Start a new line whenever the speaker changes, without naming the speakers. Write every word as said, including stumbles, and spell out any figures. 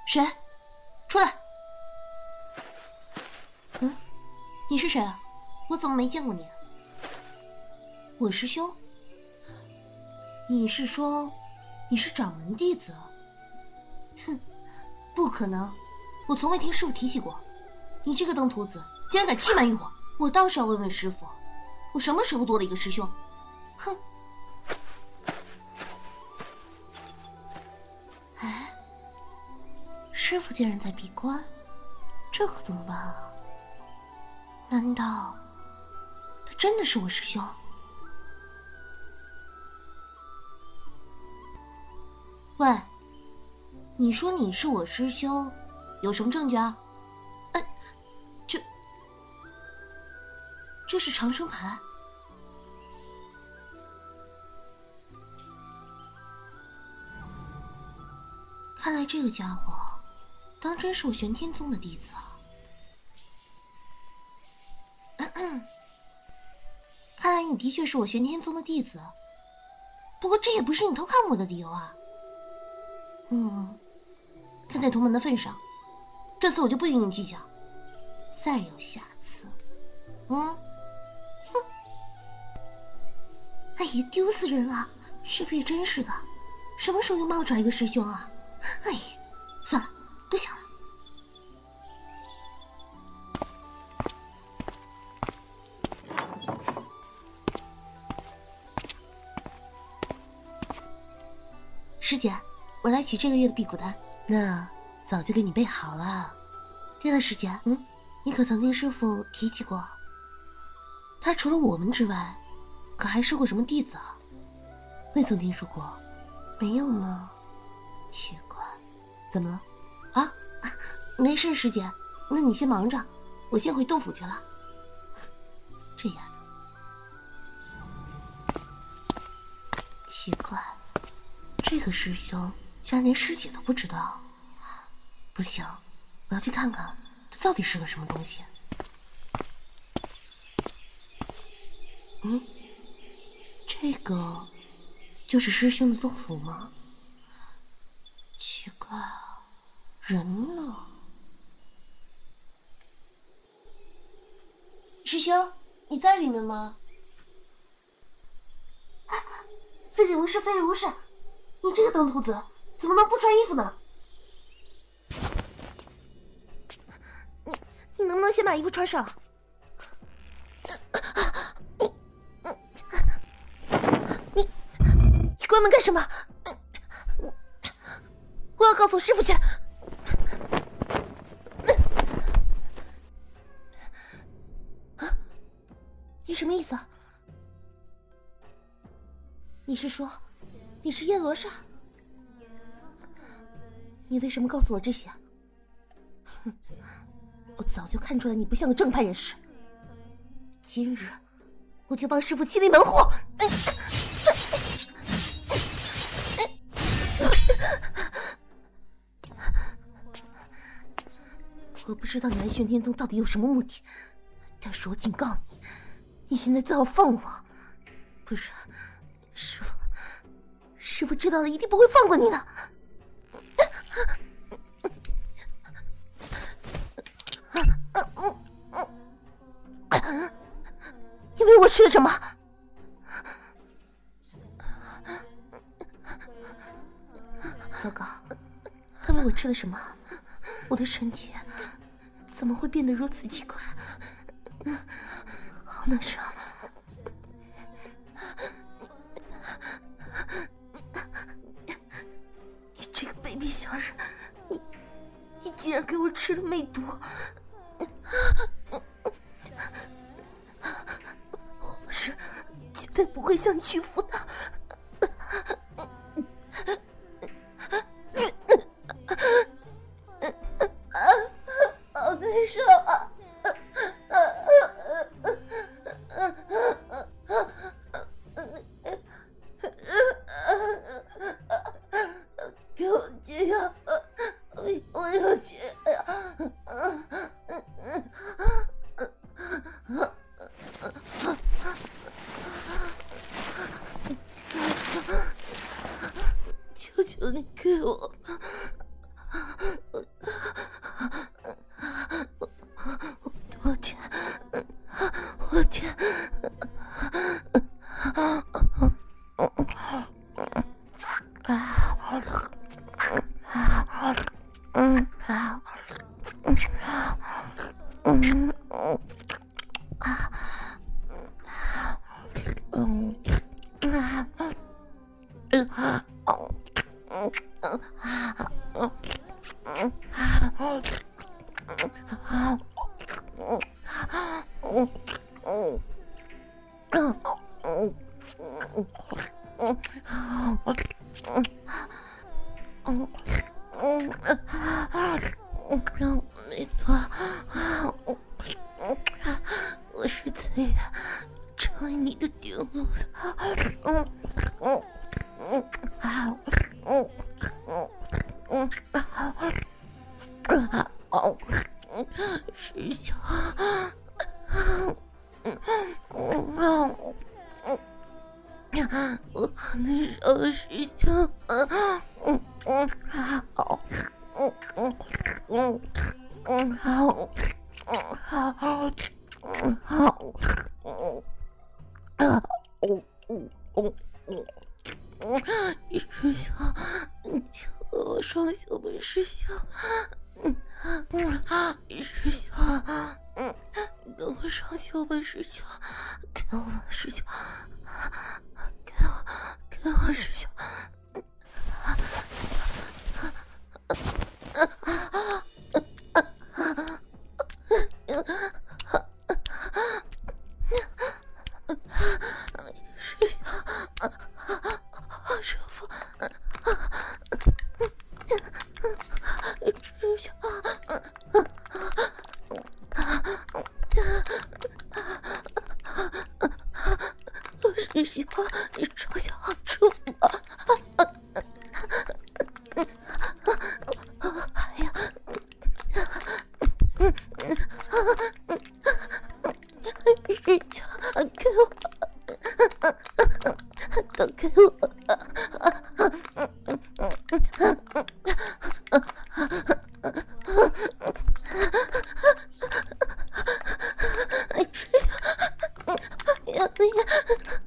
谁？出来！嗯，你是谁啊？我怎么没见过你？我师兄？你是说你是掌门弟子？哼，不可能，我从未听师傅提起过。你这个登徒子竟然敢欺瞒于我，我倒是要问问师傅，我什么时候多了一个师兄？哼！哎，师傅竟然在闭关，这可怎么办啊？难道他真的是我师兄？喂，你说你是我师兄，有什么证据啊？哎，这这是长生牌。看来这个家伙当真是我玄天宗的弟子啊！咳咳，看来你的确是我玄天宗的弟子，不过这也不是你偷看我的理由啊。嗯，看在同门的份上，这次我就不与你计较。再有下次，嗯，哼，哎呀，丢死人了！师傅也真是的，什么时候又冒出来一个师兄啊？哎呀，算了，不想了。师姐，我来取这个月的辟谷丹。那早就给你备好了。对了，师姐，嗯，你可曾听师傅提起过？他除了我们之外，可还收过什么弟子啊？未曾听说过。没有吗？奇怪，怎么了？啊，没事，师姐，那你先忙着，我先回洞府去了。这样，奇怪，这个师兄竟然连师姐都不知道。不行，我要去看看他到底是个什么东西。嗯，这个就是师兄的洞府吗？奇怪，人呢？师兄，你在里面吗？非礼勿视，非礼勿视！你这个登徒子怎么能不穿衣服呢？你你能不能先把衣服穿上？你你关门干什么？我我要告诉师傅去。啊，你什么意思啊？你是说你是叶罗刹？你为什么告诉我这些？哼，我早就看出来你不像个正派人士。今日我就帮师父清理门户。我不知道你来玄天宗到底有什么目的，但是我警告你，你现在最好放我，不然师父师父知道了一定不会放过你的。你为我吃了什么？糟糕，他为我吃了什么？我的身体怎么会变得如此奇怪？好难受！你这个卑鄙小人，你你竟然给我吃了魅毒！我是绝对不会向你屈服的。好难受啊！给我解药，我要解药。求求你给我，我没错，我是最成为你的顶路的。嗯嗯嗯啊嗯嗯嗯啊哦嗯师兄，嗯嗯嗯我好难受，师兄，嗯嗯嗯好，嗯嗯嗯嗯好，嗯好，嗯好，嗯啊哦哦哦哦。嗯，师兄，你求我双修吧，师兄。嗯嗯，师兄，嗯，等我双修吧，师兄，给我师兄，给我给我师兄。师兄，好舒服。师兄，师兄，你双脚好舒服啊！还有，师兄，给我，都给我。师兄，哎呀哎呀！